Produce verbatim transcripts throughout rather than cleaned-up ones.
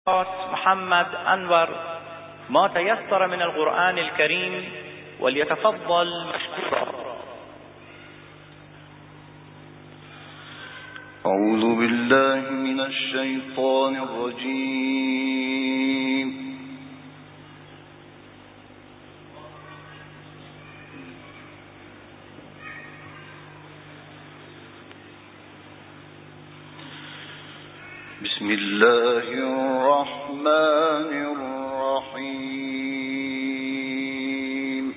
محمد أنور ما تيسر من القرآن الكريم وليتفضل مشكورا. أعوذ بالله من الشيطان الرجيم. بسم الله الرحمن الرحيم.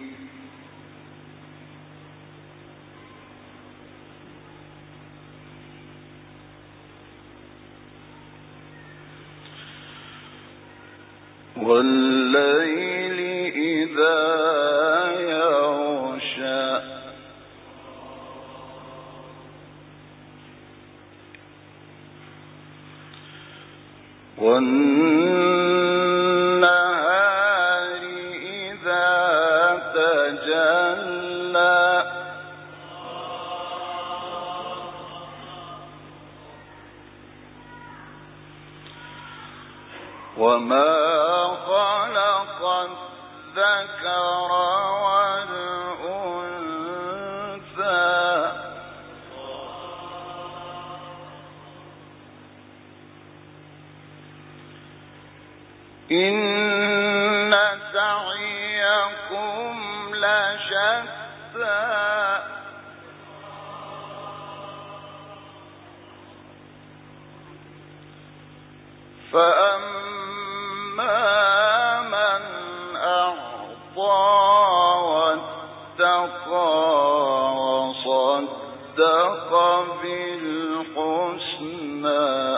والليل إذا يغشى والنهار إذا تجلى وما خلق الذكر والأنثى إن سعيكم لشتى فأما من أعطى واتقى وصدق بالحسنى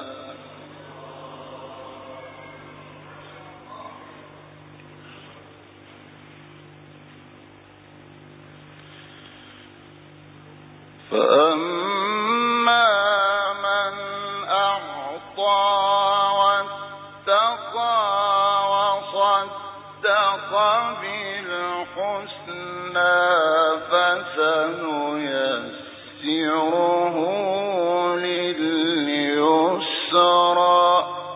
فأما من أعطى واتقى وصدق بالحسنى فسنيسره لليسرى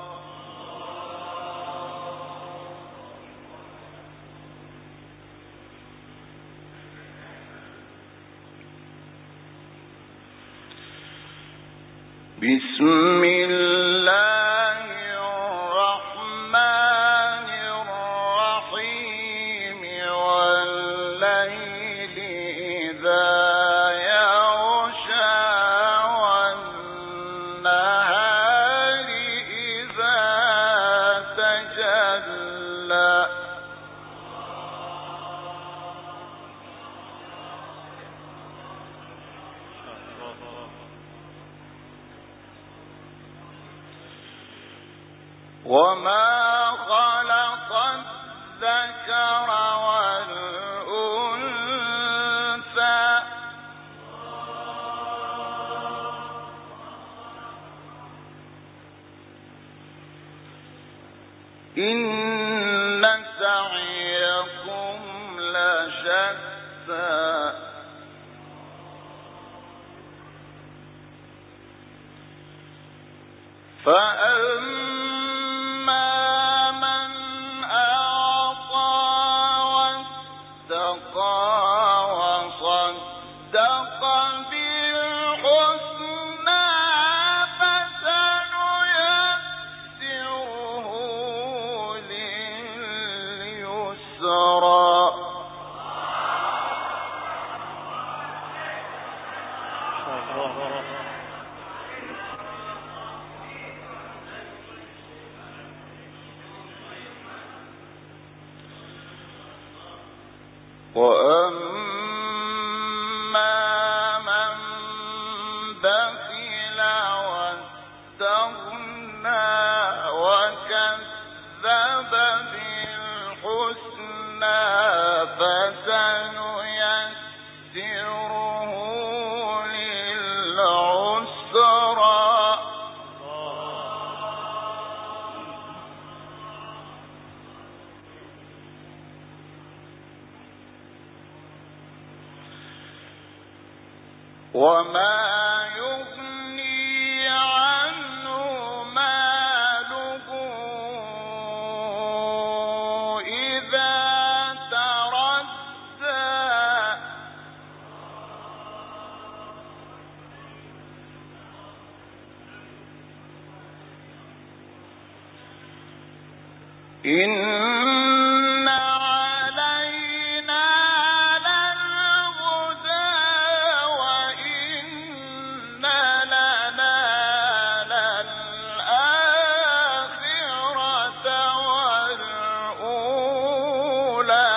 بسم الله الرحمن الرحيم. والليل إذا يغشى والنهار إذا تجلى وما خلق الذكر والأنثى إن سعيكم لشتى فأما من أعطى واتقى وصدق بالحسنى فسنيسره لليسرى وأما من بخل واستغنى وكذب بالحسنى فسنيسره للعسرى وما يغني عنه ماله إن علينا للهدى وإن لنا للآخرة والأولى.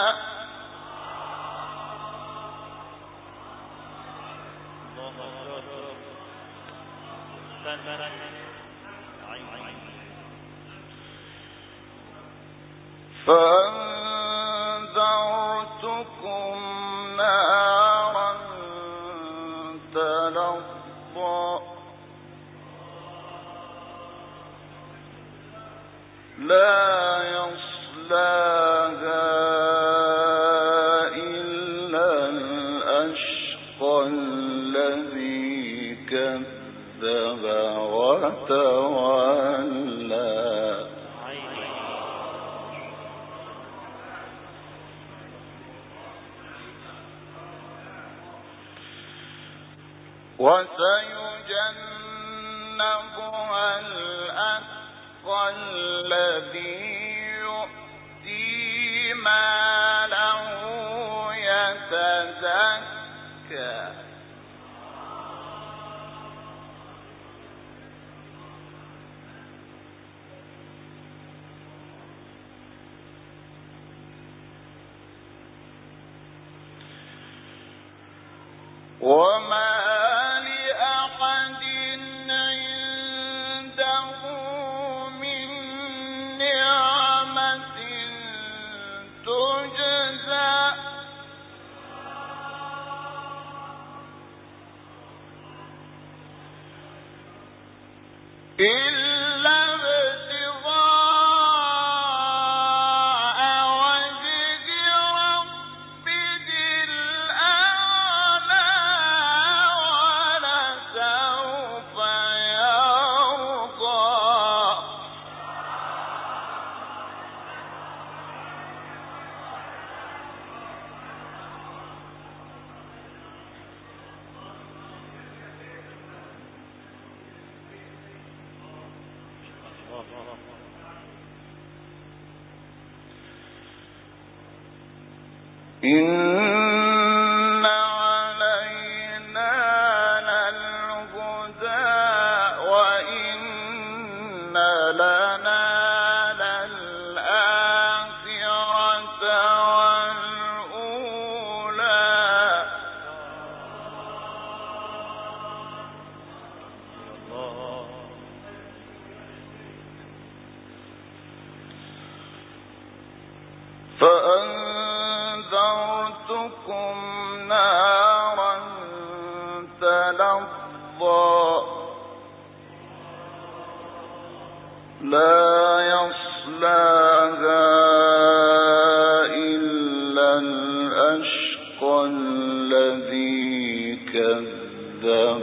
فأنذرتكم نارا تلظى لا يصلاها إلا الأشقى الذي كذب وتولى. وسيجنبها الأتقى الذي يؤتي ماله يتزكى وما لأحد عنده من نعمة تجزى إلا ابتغاء وجه ربه الأعلى ولسوف يرضى. إن علينا للهدى وإن لنا للآخرة والأولى. فأنذرتكم نارا تلظى لا يصلاها إلا الأشقى الذي كذب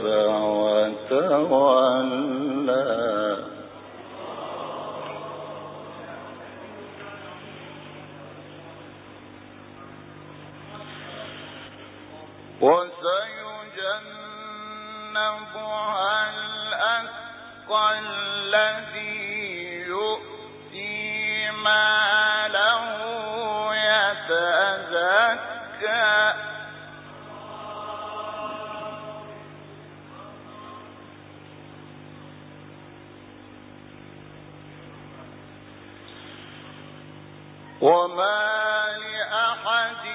وتولى. وسيجنبها الأتقى الذي يؤتي ماله يتزكى وما لأحد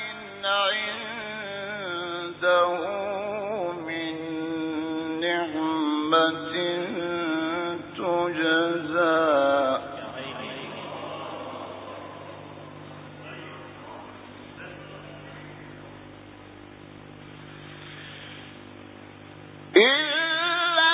عنده من نعمة تجزى إلا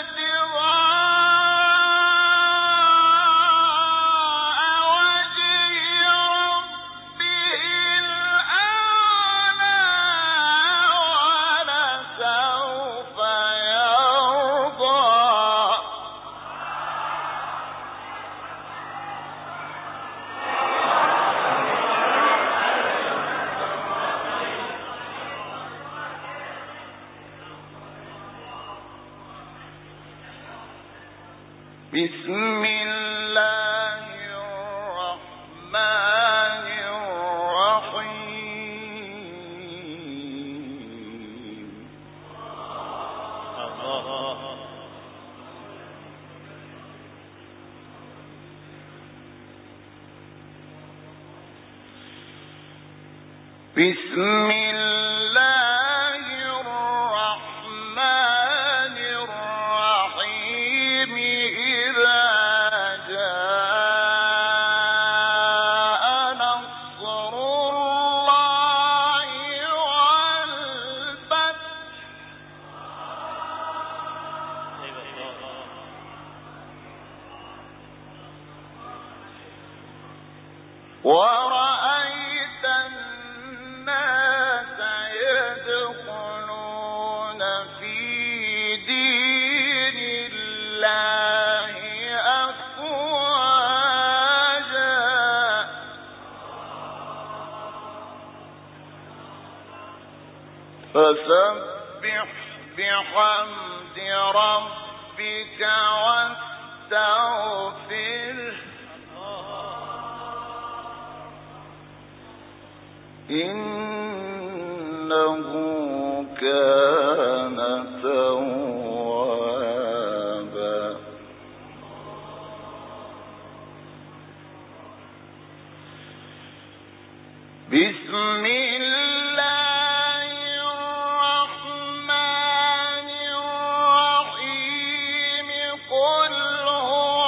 ابتغاء وجه ربه الأعلى ولسوف يرضى. بسم الله بسم الله الرحمن الرحيم إذا جاء نصر الله والفتح ورأيت الناس يدخلون في دين الله أفواجا فسبح بحمد ربك واستغفره إنه كان توابا بسم الله الرحمن الرحيم قل هو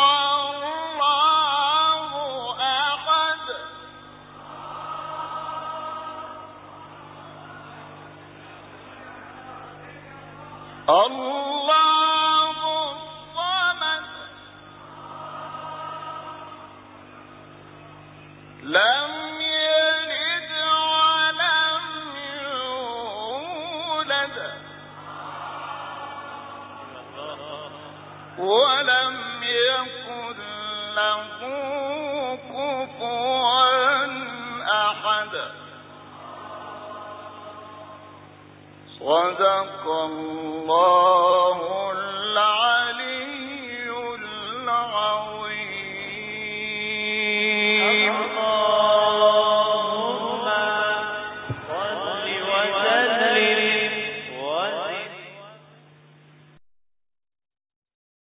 الله أحد الله الصمد لم يلد ولم يولد ولم يكن له كفوا أحد صدق الله